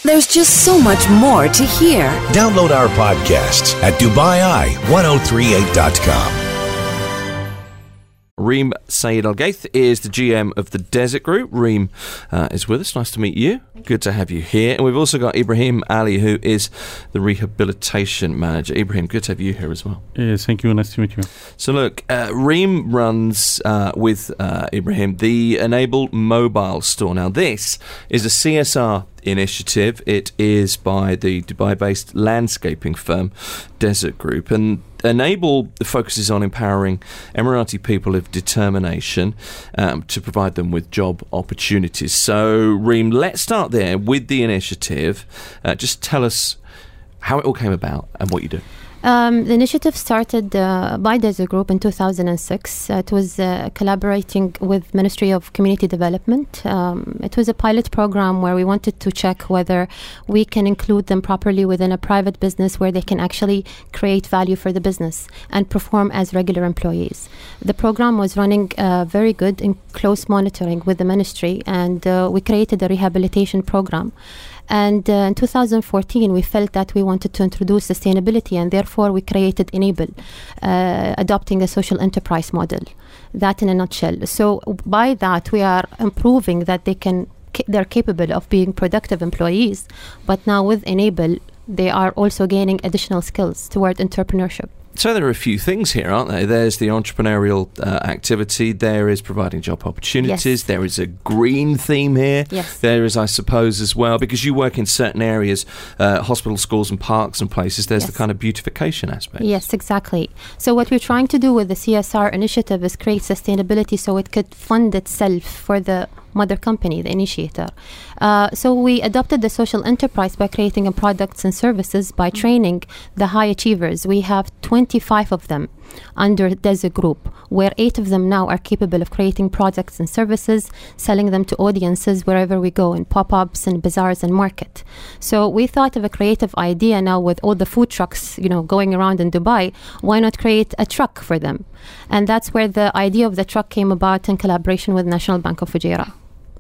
There's just so much more to hear. Download our podcasts at DubaiI1038.com. Reem Saeed Al-Gaith is the GM of the Desert Group. Reem is with us. Nice to meet you. Good to have you here. And we've also got Ibrahim Ali, who is the Rehabilitation Manager. Ibrahim, good to have you here as well. Yes, thank you. Nice to meet you. So look, Reem runs with Ibrahim the Enable mobile store. Now this is a CSR initiative. It is by the Dubai-based landscaping firm Desert Group, and Enable focuses on empowering Emirati people of determination to provide them with job opportunities. So, Reem, let's start there with the initiative. Just tell us how it all came about and what you do. The initiative started by Desert Group in 2006. It was collaborating with Ministry of Community Development. It was a pilot program where we wanted to check whether we can include them properly within a private business where they can actually create value for the business and perform as regular employees. The program was running very good in close monitoring with the ministry, and we created a rehabilitation program. And in 2014, we felt that we wanted to introduce sustainability, and therefore we created Enable, adopting a social enterprise model. That in a nutshell. So by that, we are improving that they're capable of being productive employees, but now with Enable, they are also gaining additional skills toward entrepreneurship. So there are a few things here, aren't there? There's the entrepreneurial activity. There is providing job opportunities. Yes. There is a green theme here. Yes. There is, I suppose, as well, because you work in certain areas, hospitals, schools and parks and places, there's the kind of beautification aspect. Yes, exactly. So what we're trying to do with the CSR initiative is create sustainability so it could fund itself for the mother company, the initiator. So we adopted the social enterprise by creating products and services by training the high achievers. We have 25 of them under Desert Group, where 8 of them now are capable of creating products and services, selling them to audiences wherever we go, in pop-ups and bazaars and market. So we thought of a creative idea now with all the food trucks, going around in Dubai. Why not create a truck for them? And that's where the idea of the truck came about in collaboration with National Bank of Fujairah.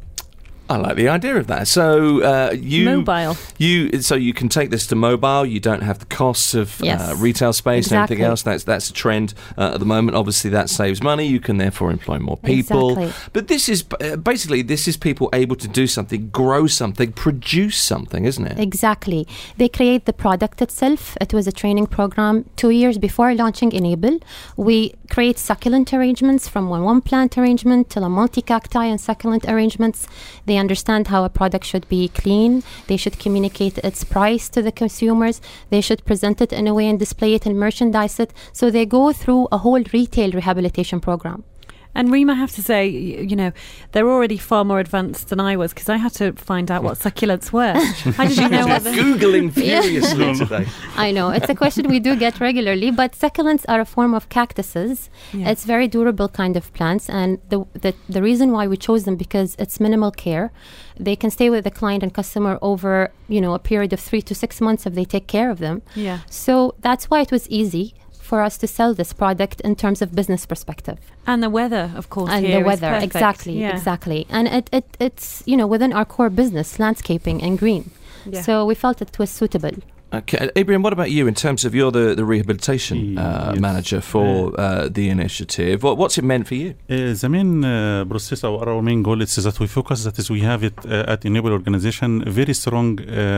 I like the idea of that. So mobile. So you can take this to mobile. You don't have the costs of retail space and everything else. That's a trend at the moment. Obviously, that saves money. You can therefore employ more people. Exactly. But this is basically people able to do something, grow something, produce something, isn't it? Exactly. They create the product itself. It was a training program 2 years before launching Enable. We create succulent arrangements from one plant arrangement till a multi-cacti and succulent arrangements. They understand how a product should be clean. They should communicate its price to the consumers. They should present it in a way and display it and merchandise it. So they go through a whole retail rehabilitation program. And Reem, I have to say, they're already far more advanced than I was, because I had to find out what succulents were. I didn't know what Googling furiously today. I know. It's a question we do get regularly, but succulents are a form of cactuses. Yeah. It's very durable kind of plants, and the reason why we chose them, because it's minimal care. They can stay with the client and customer over, a period of 3 to 6 months if they take care of them. Yeah. So that's why it was easy for us to sell this product in terms of business perspective. And the weather, of course, and here the weather, is perfect. Exactly. And it's within our core business, landscaping and green. Yeah. So we felt it was suitable. Okay, Ibrahim, what about you in terms of you're the rehabilitation manager for the initiative? What's it meant for you? The main process or our main goal is that we focus, that is we have it at Enable organization, very strong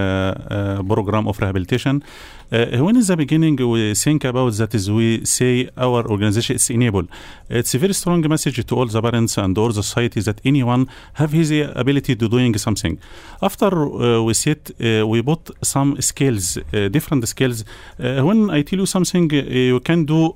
program of rehabilitation. When in the beginning we think about that is we say our organization is Enable. It's a very strong message to all the parents and all the society that anyone have his ability to doing something. After we sit, we put some skills, different skills. When I tell you something, you can do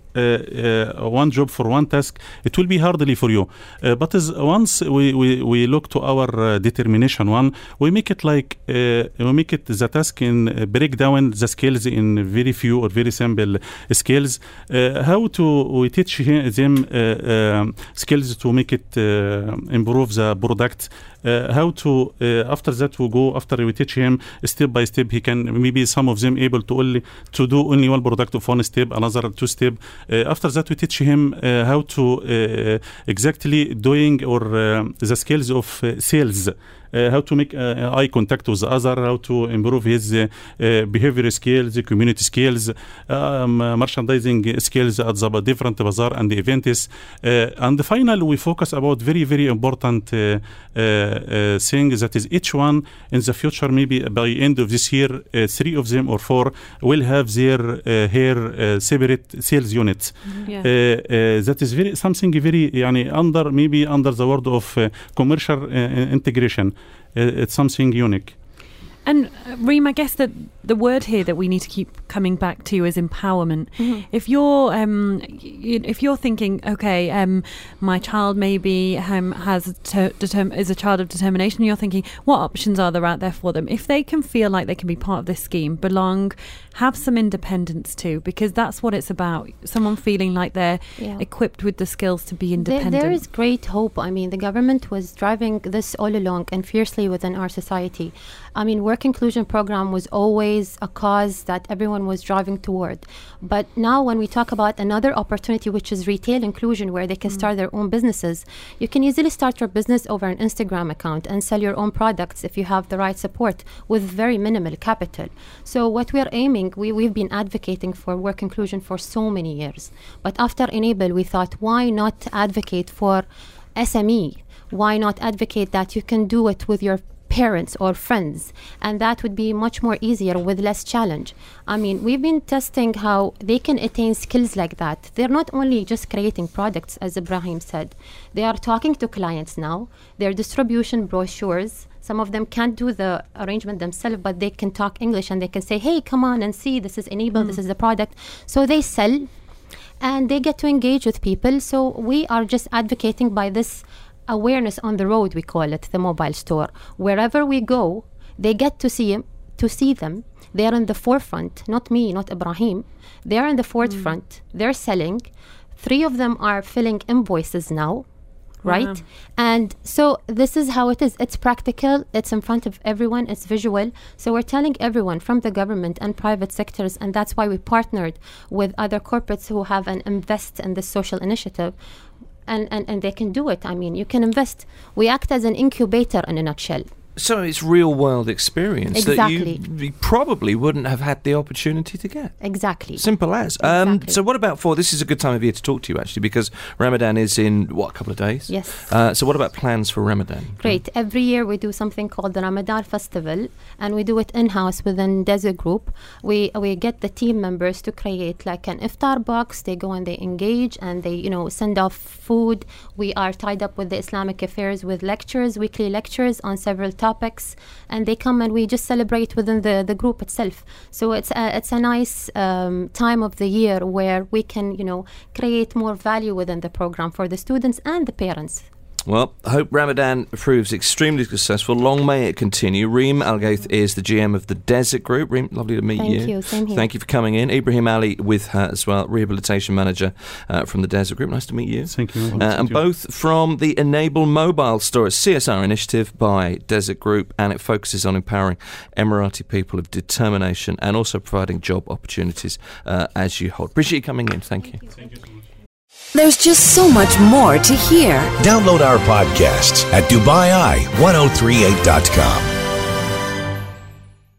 one job for one task, it will be hardly for you. But once we look to our determination we make it like, we make it the task in break down the skills in very few or very simple skills. How to we teach them skills to make it improve the product. How to after that we go, after we teach him step by step, he can maybe some of them able to do only one product of one step, another 2 step. After that we teach him how to exactly doing or the skills of sales. how to make eye contact with the other, how to improve his behavior skills, community skills, merchandising skills at the different bazaar and the events. And finally, we focus about very, very important thing that is each one in the future, maybe by end of this year, 3 of them or 4 will have their hair separate sales units. That is something very under the word of commercial integration. It's something unique. And Reem, I guess that the word here that we need to keep coming back to is empowerment. If you're thinking, okay, my child maybe is a child of determination, you're thinking, what options are there out there for them? If they can feel like they can be part of this scheme, belong, have some independence too, because that's what it's about. Someone feeling like they're equipped with the skills to be independent. There is great hope. I mean, the government was driving this all along and fiercely within our society. I mean, work inclusion program was always a cause that everyone was driving toward. But now when we talk about another opportunity, which is retail inclusion, where they can start their own businesses, you can easily start your business over an Instagram account and sell your own products if you have the right support with very minimal capital. So what we're aiming, we've been advocating for work inclusion for so many years. But after Enable, we thought, why not advocate for SME? Why not advocate that you can do it with your parents or friends, and that would be much more easier with less challenge. I mean, we've been testing how they can attain skills like that. They're not only just creating products, as Ibrahim said, they are talking to clients now. Their distribution brochures, some of them can't do the arrangement themselves, but they can talk English and they can say, hey, come on and see, this is Enable, this is the product. So they sell and they get to engage with people. So we are just advocating by this awareness on the road, we call it, the mobile store. Wherever we go, they get to see them. They are in the forefront, not me, not Ibrahim. They are in the forefront. They're selling. 3 of them are filling invoices now, right? Wow. And so this is how it is. It's practical. It's in front of everyone. It's visual. So we're telling everyone from the government and private sectors, and that's why we partnered with other corporates who have an invest in this social initiative. And they can do it. I mean, you can invest. We act as an incubator in a nutshell. So it's real world experience exactly. that you probably wouldn't have had the opportunity to get. Exactly. Simple as. Exactly. So what about this is a good time of year to talk to you actually, because Ramadan is in, a couple of days? Yes. So what about plans for Ramadan? Great. Every year we do something called the Ramadan Festival, and we do it in-house within Desert Group. We get the team members to create like an iftar box. They go and they engage and they, send off food. We are tied up with the Islamic Affairs with lectures, weekly lectures on several topics, and they come and we just celebrate within the group itself. So it's a nice time of the year where we can create more value within the program for the students and the parents. Well, I hope Ramadan proves extremely successful. Long may it continue. Reem Al-Gaith is the GM of the Desert Group. Reem, lovely to meet you. Thank you. Same here. Thank you for coming in. Ibrahim Ali with her as well, Rehabilitation Manager from the Desert Group. Nice to meet you. Thank you. And both from the Enable mobile store, a CSR initiative by Desert Group, and it focuses on empowering Emirati people of determination and also providing job opportunities as you hold. Appreciate you coming in. Thank you. Thank you so much. There's just so much more to hear. Download our podcasts at DubaiEye1038.com.